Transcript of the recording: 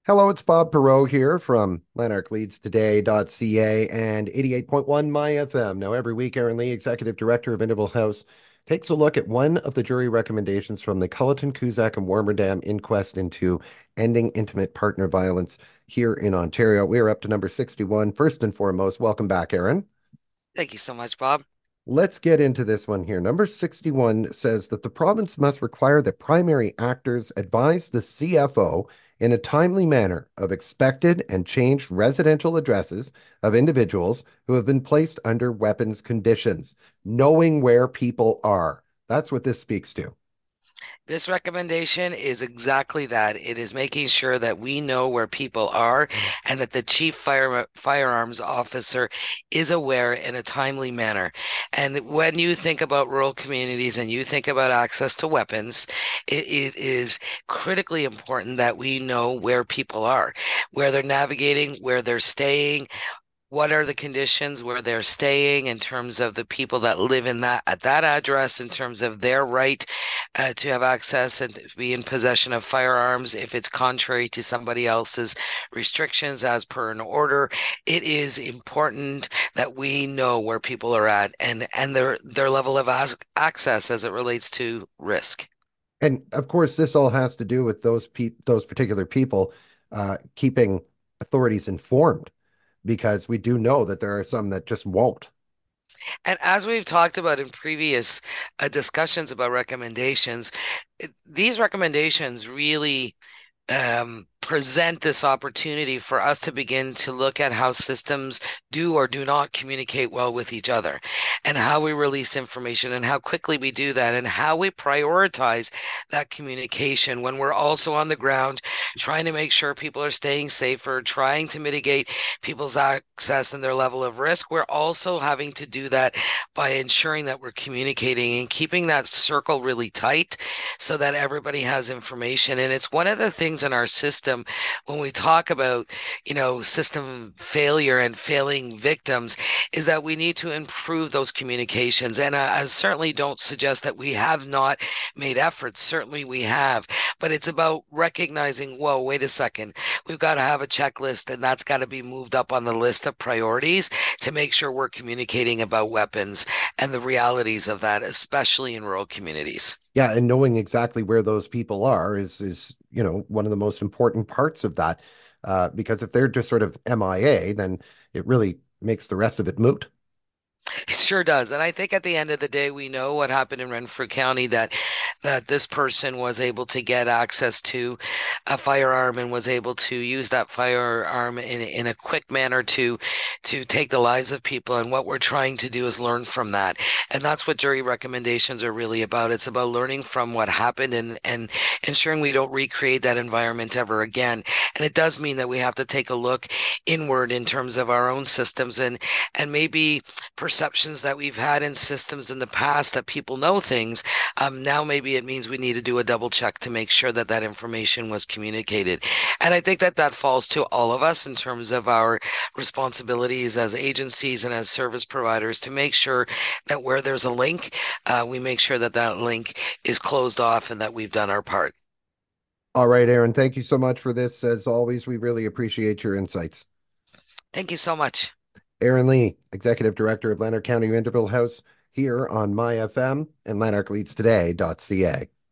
Hello, it's Bob Perot here from lanarkleadstoday.ca and 88.1 My FM. Now, every week, Aaron Lee, Executive Director of Interval House, takes a look at one of the jury recommendations from the Culleton, Cusack, and Warmerdam inquest into ending intimate partner violence here in Ontario. We are up to number 61. First and foremost, welcome back, Aaron. Thank you so much, Bob. Let's get into this one here. Number 61 says that the province must require that primary actors advise the CFO in a timely manner of expected and changed residential addresses of individuals who have been placed under weapons conditions, knowing where people are. That's what this speaks to. This recommendation is exactly that. It is making sure that we know where people are and that the firearms officer is aware in a timely manner. And when you think about rural communities and you think about access to weapons, it is critically important that we know where people are, where they're navigating, where they're staying, what are the conditions where they're staying in terms of the people that live in that at that address in terms of their right to have access and to be in possession of firearms if it's contrary to somebody else's restrictions as per an order. It is important that we know where people are at and their level of access as it relates to risk. And of course, this all has to do with those particular people keeping authorities informed, because we do know that there are some that just won't. And as we've talked about in previous discussions about recommendations, these recommendations really present this opportunity for us to begin to look at how systems do or do not communicate well with each other, and how we release information, and how quickly we do that, and how we prioritize that communication when we're also on the ground trying to make sure people are staying safer, trying to mitigate people's access and their level of risk. We're also having to do that by ensuring that we're communicating and keeping that circle really tight so that everybody has information. And it's one of the things in our system when we talk about, system failure and failing victims is that we need to improve those communications. And I certainly don't suggest that we have not made efforts. Certainly we have, but it's about recognizing, whoa, wait a second. We've got to have a checklist and that's got to be moved up on the list of priorities to make sure we're communicating about weapons and the realities of that, especially in rural communities. Yeah, and knowing exactly where those people are is one of the most important parts of that. Because if they're just sort of MIA, then it really makes the rest of it moot. It sure does. And I think at the end of the day, we know what happened in Renfrew County that this person was able to get access to a firearm and was able to use that firearm in a quick manner to take the lives of people. And what we're trying to do is learn from that. And that's what jury recommendations are really about. It's about learning from what happened and ensuring we don't recreate that environment ever again. And it does mean that we have to take a look inward in terms of our own systems and maybe perceptions that we've had in systems in the past that people know things. Now maybe it means we need to do a double check to make sure that that information was communicated. And I think that that falls to all of us in terms of our responsibilities as agencies and as service providers to make sure that where there's a link, we make sure that that link is closed off and that we've done our part. All right, Aaron, thank you so much for this. As always, we really appreciate your insights. Thank you so much. Aaron Lee, Executive Director of Lanark County Interval House, here on My FM and lanarkleadstoday.ca.